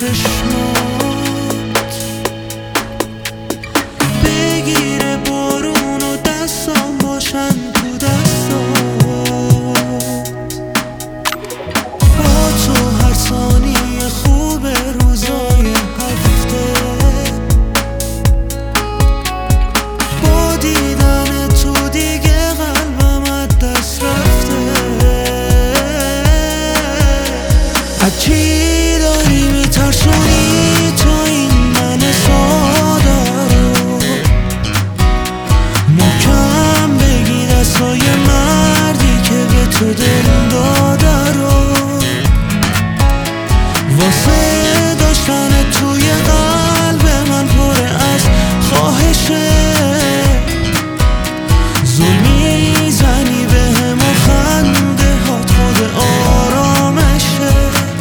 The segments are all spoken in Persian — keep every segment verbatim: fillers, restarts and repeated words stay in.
چشمات بگیره بارون و دستام باشن تو دستات با تو هر ثانیه خوبه روزای هفته با دیدن تو دیگه قلبم از دست رفته از چی داری میترسونی تو این من ساده رو محکم بگی دستای مردی که به تو دل داده رو واسه داشتن توی قلب من پره از خواهشه ظلم میزنی بهم و خنده هات خود آرامشه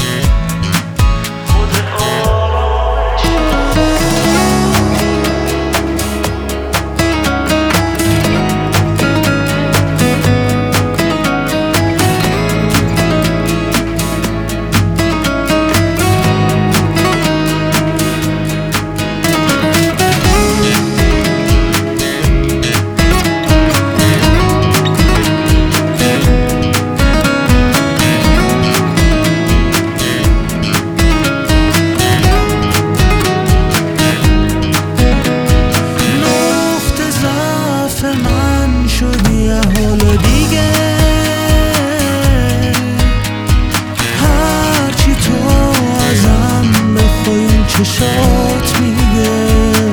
من شدی یه حال دیگه هرچی تو ازم بخوای این چشات میگه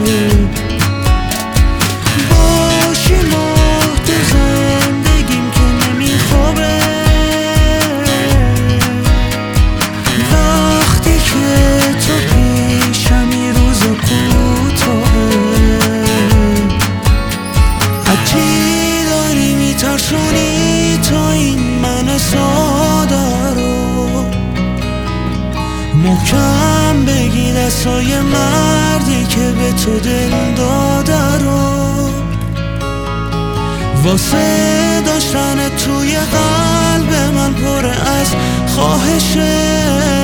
باشی ماه تو زندگیم که نمیخوابه وقتی که تو پیشم یه روز کوتاهه چی داری میترسونی تو این من ساده رو محکم بگی دستای مردی که به تو دل داده رو واسه داشتن توی قلب من پره از خواهشه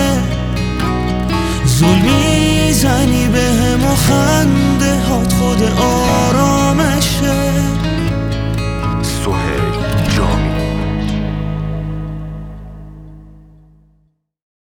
ظلم میزنی بهم و خنده هات خود آرامشه